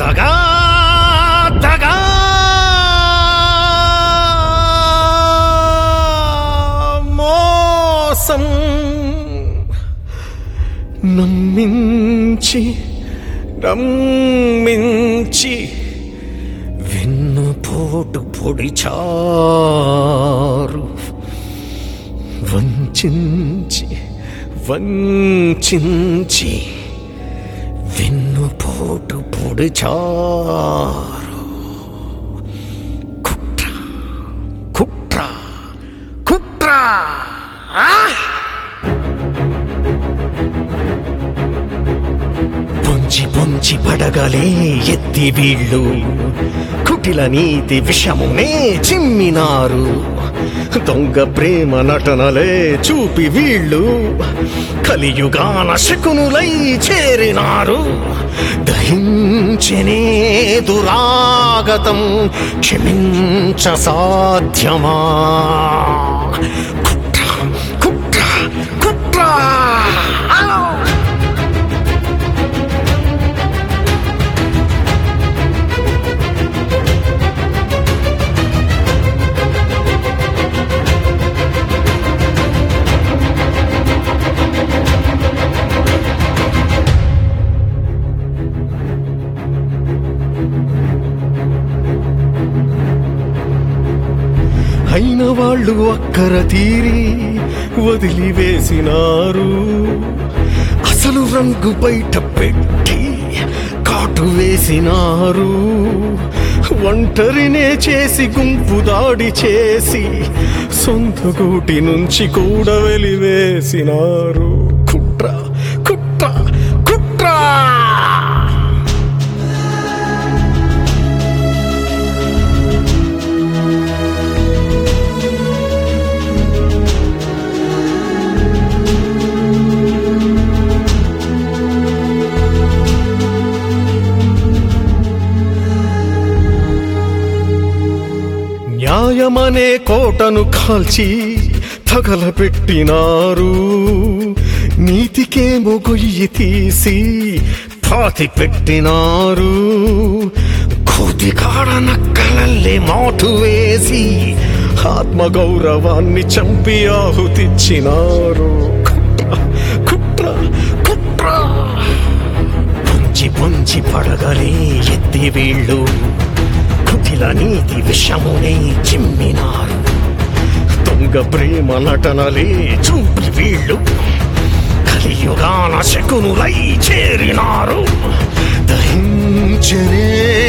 దగా దగా మోసం నమ్మించి వెన్నుపోటు పొడిచారు వంచించి వెన్నుపోటు పొడిచారు. కుట్ర పొంచి పడగలే ఎత్తి వీళ్ళు కుటిల నీతి విషమునే చిమ్మినారు. దొంగ ప్రేమ నటనలే చూపి వీళ్ళు కలియుగాన శకునులై చేరినారు. దహించనే దురాగతం క్షమించ సాధ్యమా? కుట్ర అయిన వాళ్ళు అక్కర తీరి వదిలివేసినారు. అసలు రంగు బయట పెట్టి కాటు వేసినారు. ఒంటరినే చేసి గుంపు దాడి చేసి సొంత గూటి నుంచి కూడా వెలివేసినారు. కుట్ర న్యాయమనే కోటను కాల్చి తగలబెట్టినారు. నీతికేమో గొయ్యి తీసి పాతి పెట్టినారు. కోతికాడ నక్కలల్లే మాటు వేసి ఆత్మగౌరవాన్ని చంపి ఆహుతిచ్చినారు. కుట్ర పొంచి పడగలే ఎత్తి వీళ్ళు కుటిల నీతి విషమునే చిమ్మినారు. దొంగ ప్రేమ నటనలే చూపి వీళ్ళు కలియుగాన శకునులై చేరినారు. దహించనే